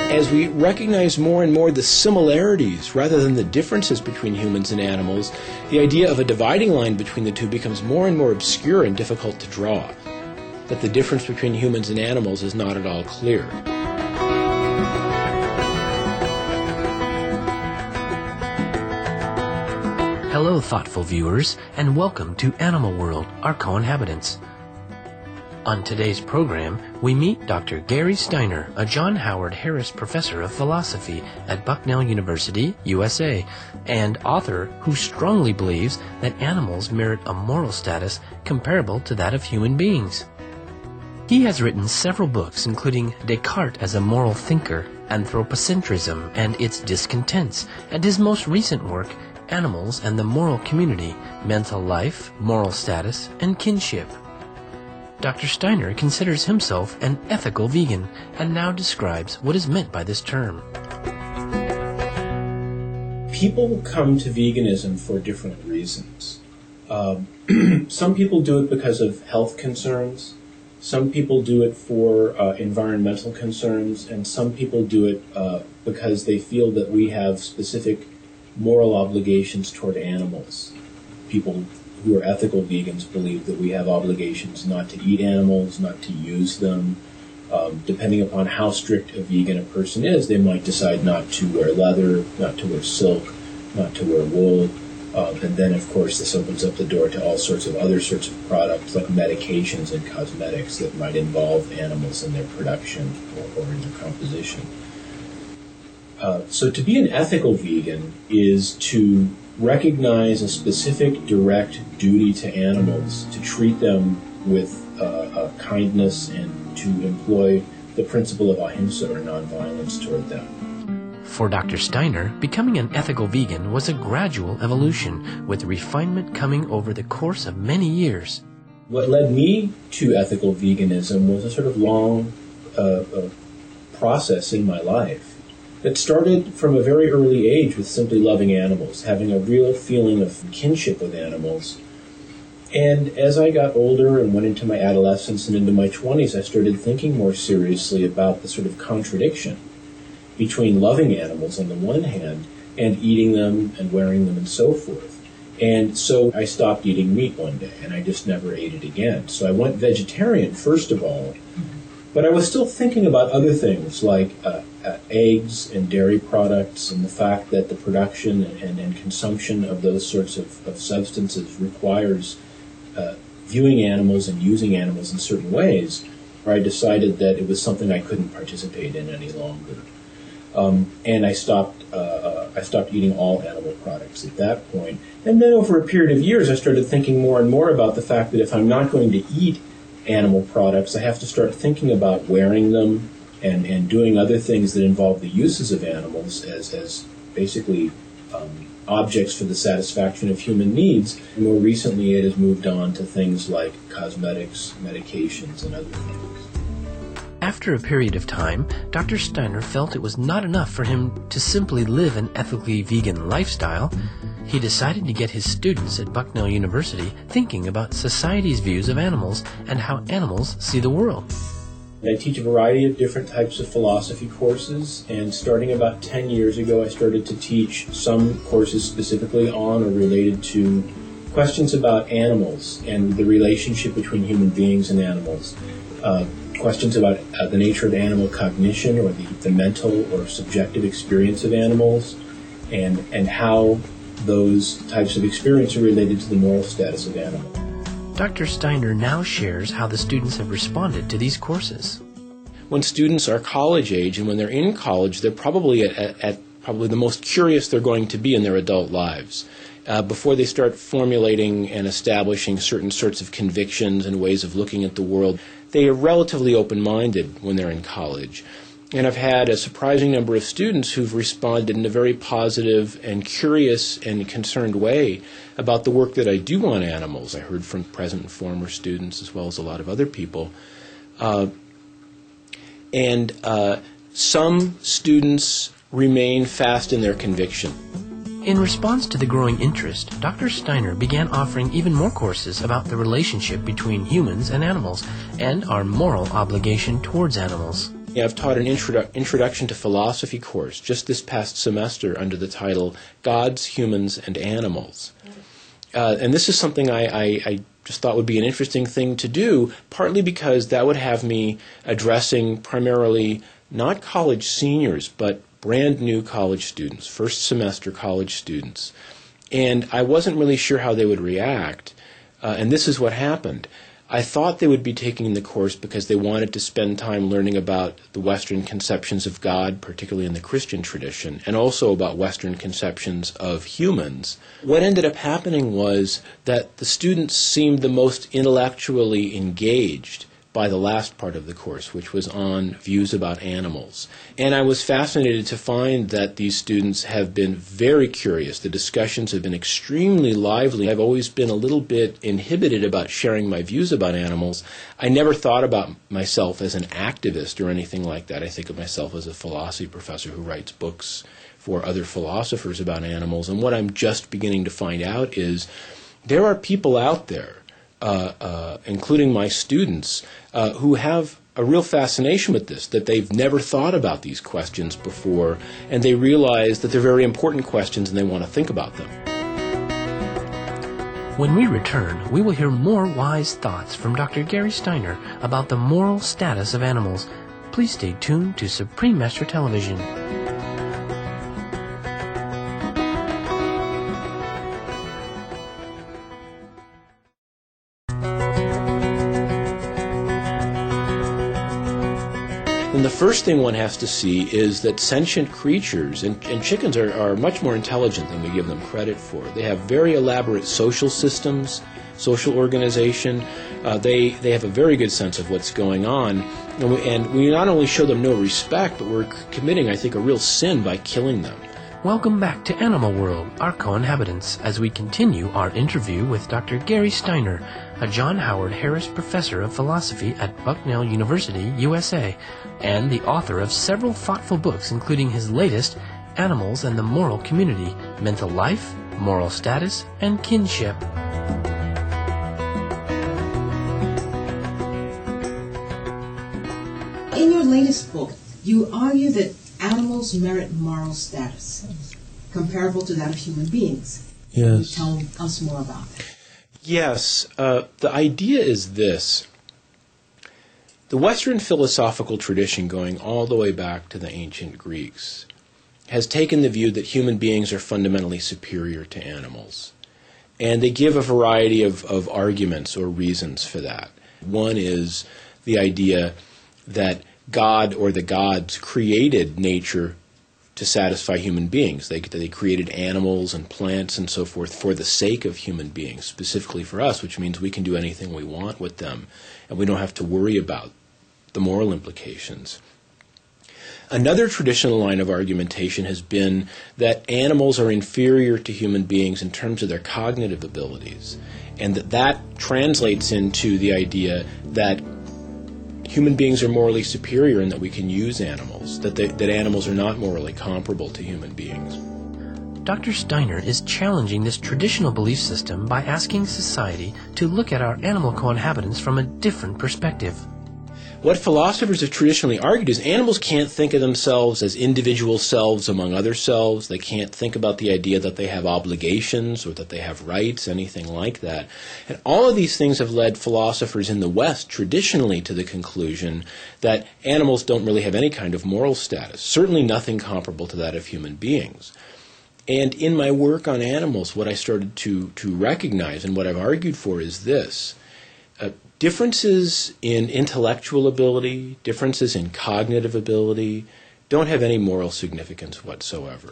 As we recognize more and more the similarities rather than the differences between humans and animals, the idea of a dividing line between the two becomes more and more obscure and difficult to draw. That the difference between humans and animals is not at all clear. Hello, thoughtful viewers, and welcome to Animal World, our co-inhabitants. On today's program, we meet Dr. Gary Steiner, a John Howard Harris Professor of Philosophy at Bucknell University, USA, and author who strongly believes that animals merit a moral status comparable to that of human beings. He has written several books, including Descartes as a Moral Thinker, Anthropocentrism and Its Discontents, and his most recent work, Animals and the Moral Community, Mental Life, Moral Status, and Kinship. Dr. Steiner considers himself an ethical vegan and now describes what is meant by this term. People come to veganism for different reasons. Some people do it because of health concerns. Some people do it for environmental concerns, and some people do it because they feel that we have specific moral obligations toward animals. People who are ethical vegans believe that we have obligations not to eat animals, not to use them. Depending upon how strict a vegan a person is, they might decide not to wear leather, not to wear silk, not to wear wool. And then, of course, this opens up the door to all sorts of other sorts of products like medications and cosmetics that might involve animals in their production or in their composition. So to be an ethical vegan is to recognize a specific direct duty to animals, to treat them with kindness and to employ the principle of ahimsa or nonviolence toward them. For Dr. Steiner, becoming an ethical vegan was a gradual evolution, with refinement coming over the course of many years. What led me to ethical veganism was a sort of long process in my life that started from a very early age with simply loving animals, having a real feeling of kinship with animals. And as I got older and went into my adolescence and into my 20s, I started thinking more seriously about the sort of contradiction between loving animals on the one hand and eating them and wearing them and so forth. And so I stopped eating meat one day, and I just never ate it again. So I went vegetarian, first of all, but I was still thinking about other things like eggs and dairy products and the fact that the production and consumption of those sorts of substances requires viewing animals and using animals in certain ways, where I decided that it was something I couldn't participate in any longer. And I stopped eating all animal products at that point. And then over a period of years, I started thinking more and more about the fact that if I'm not going to eat animal products, I have to start thinking about wearing them and doing other things that involve the uses of animals as basically objects for the satisfaction of human needs. And more recently, it has moved on to things like cosmetics, medications, and other things. After a period of time, Dr. Steiner felt it was not enough for him to simply live an ethically vegan lifestyle. He decided to get his students at Bucknell University thinking about society's views of animals and how animals see the world. I teach a variety of different types of philosophy courses, and starting about 10 years ago, I started to teach some courses specifically on or related to questions about animals and the relationship between human beings and animals. Questions about the nature of animal cognition or the mental or subjective experience of animals, and how those types of experience are related to the moral status of animals. Dr. Steiner now shares how the students have responded to these courses. When students are college age and when they're in college, they're probably at probably the most curious they're going to be in their adult lives. Before they start formulating and establishing certain sorts of convictions and ways of looking at the world, they are relatively open-minded when they're in college. And I've had a surprising number of students who've responded in a very positive and curious and concerned way about the work that I do on animals. I heard from present and former students as well as a lot of other people. Some students remain fast in their conviction. In response to the growing interest, Dr. Steiner began offering even more courses about the relationship between humans and animals and our moral obligation towards animals. I've taught an introduction to philosophy course just this past semester under the title Gods, Humans, and Animals. And this is something I just thought would be an interesting thing to do, partly because that would have me addressing primarily not college seniors, but brand new college students, first semester college students. And I wasn't really sure how they would react, and this is what happened. I thought they would be taking the course because they wanted to spend time learning about the Western conceptions of God, particularly in the Christian tradition, and also about Western conceptions of humans. What ended up happening was that the students seemed the most intellectually engaged by the last part of the course, which was on views about animals. And I was fascinated to find that these students have been very curious. The discussions have been extremely lively. I've always been a little bit inhibited about sharing my views about animals. I never thought about myself as an activist or anything like that. I think of myself as a philosophy professor who writes books for other philosophers about animals. And what I'm just beginning to find out is there are people out there, including my students, who have a real fascination with this, that they've never thought about these questions before, and they realize that they're very important questions and they want to think about them. When we return, we will hear more wise thoughts from Dr. Gary Steiner about the moral status of animals. Please stay tuned to Supreme Master Television. And the first thing one has to see is that sentient creatures, and chickens are much more intelligent than we give them credit for. They have very elaborate social systems, social organization. They have a very good sense of what's going on. And we not only show them no respect, but we're committing, I think, a real sin by killing them. Welcome back to Animal World, our co-inhabitants, as we continue our interview with Dr. Gary Steiner, a John Howard Harris Professor of Philosophy at Bucknell University, USA, and the author of several thoughtful books, including his latest, Animals and the Moral Community, Mental Life, Moral Status, and Kinship. In your latest book, you argue that animals merit moral status, comparable to that of human beings. Yes. Can you tell us more about that? Yes. The idea is this. The Western philosophical tradition, going all the way back to the ancient Greeks, has taken the view that human beings are fundamentally superior to animals. And they give a variety of arguments or reasons for that. One is the idea that God or the gods created nature to satisfy human beings. They created animals and plants and so forth for the sake of human beings, specifically for us, which means we can do anything we want with them, and we don't have to worry about the moral implications. Another traditional line of argumentation has been that animals are inferior to human beings in terms of their cognitive abilities, and that translates into the idea that human beings are morally superior and that we can use animals, that animals are not morally comparable to human beings. Dr. Steiner is challenging this traditional belief system by asking society to look at our animal co-inhabitants from a different perspective. What philosophers have traditionally argued is animals can't think of themselves as individual selves among other selves. They can't think about the idea that they have obligations or that they have rights, anything like that. And all of these things have led philosophers in the West traditionally to the conclusion that animals don't really have any kind of moral status, certainly nothing comparable to that of human beings. And in my work on animals, what I started to recognize and what I've argued for is this. Differences in intellectual ability, differences in cognitive ability, don't have any moral significance whatsoever,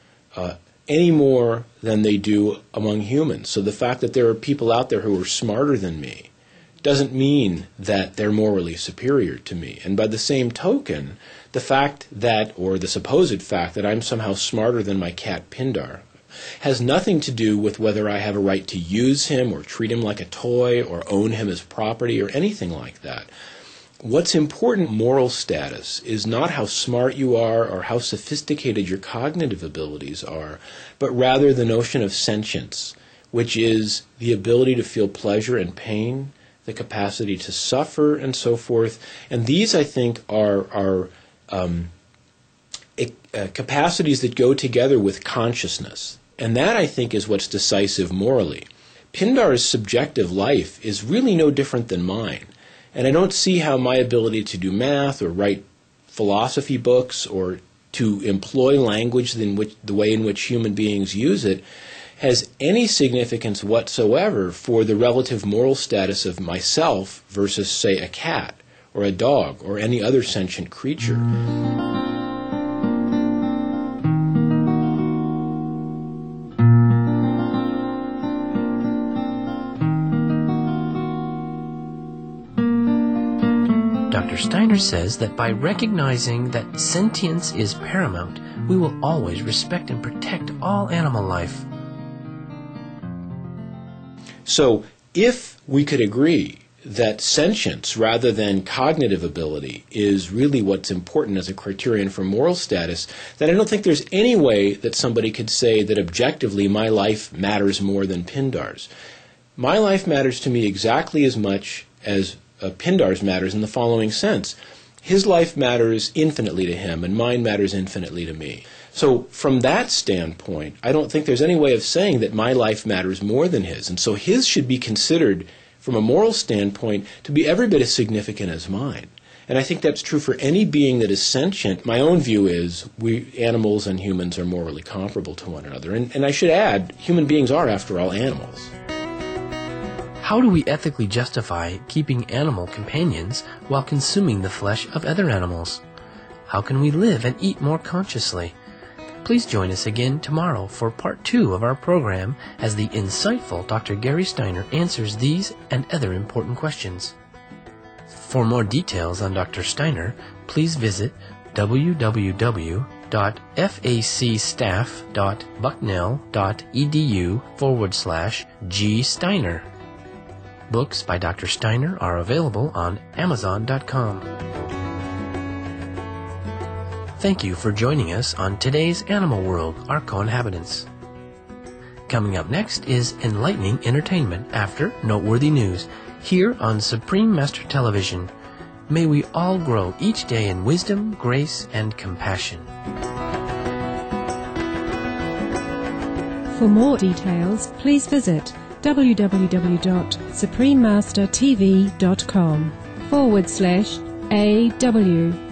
any more than they do among humans. So the fact that there are people out there who are smarter than me doesn't mean that they're morally superior to me. And by the same token, the fact that, or the supposed fact that I'm somehow smarter than my cat Pindar, has nothing to do with whether I have a right to use him or treat him like a toy or own him as property or anything like that. What's important moral status is not how smart you are or how sophisticated your cognitive abilities are, but rather the notion of sentience, which is the ability to feel pleasure and pain, the capacity to suffer, and so forth. And these, I think, are capacities that go together with consciousness. And that, I think, is what's decisive morally. Pindar's subjective life is really no different than mine. And I don't see how my ability to do math or write philosophy books or to employ language the way in which human beings use it has any significance whatsoever for the relative moral status of myself versus, say, a cat or a dog or any other sentient creature. Dr. Steiner says that by recognizing that sentience is paramount, we will always respect and protect all animal life. So, if we could agree that sentience rather than cognitive ability is really what's important as a criterion for moral status, then I don't think there's any way that somebody could say that objectively my life matters more than Pindar's. My life matters to me exactly as much as Pindar's matters in the following sense. His life matters infinitely to him, and mine matters infinitely to me. So from that standpoint, I don't think there's any way of saying that my life matters more than his. And so his should be considered, from a moral standpoint, to be every bit as significant as mine. And I think that's true for any being that is sentient. My own view is we animals and humans are morally comparable to one another. And I should add, human beings are, after all, animals. How do we ethically justify keeping animal companions while consuming the flesh of other animals? How can we live and eat more consciously? Please join us again tomorrow for part 2 of our program as the insightful Dr. Gary Steiner answers these and other important questions. For more details on Dr. Steiner, please visit www.facstaff.bucknell.edu/G. Books by Dr. Steiner are available on Amazon.com. Thank you for joining us on today's Animal World, our co-inhabitants. Coming up next is enlightening entertainment after noteworthy news, here on Supreme Master Television. May we all grow each day in wisdom, grace, and compassion. For more details, please visit www.suprememastertv.com/AW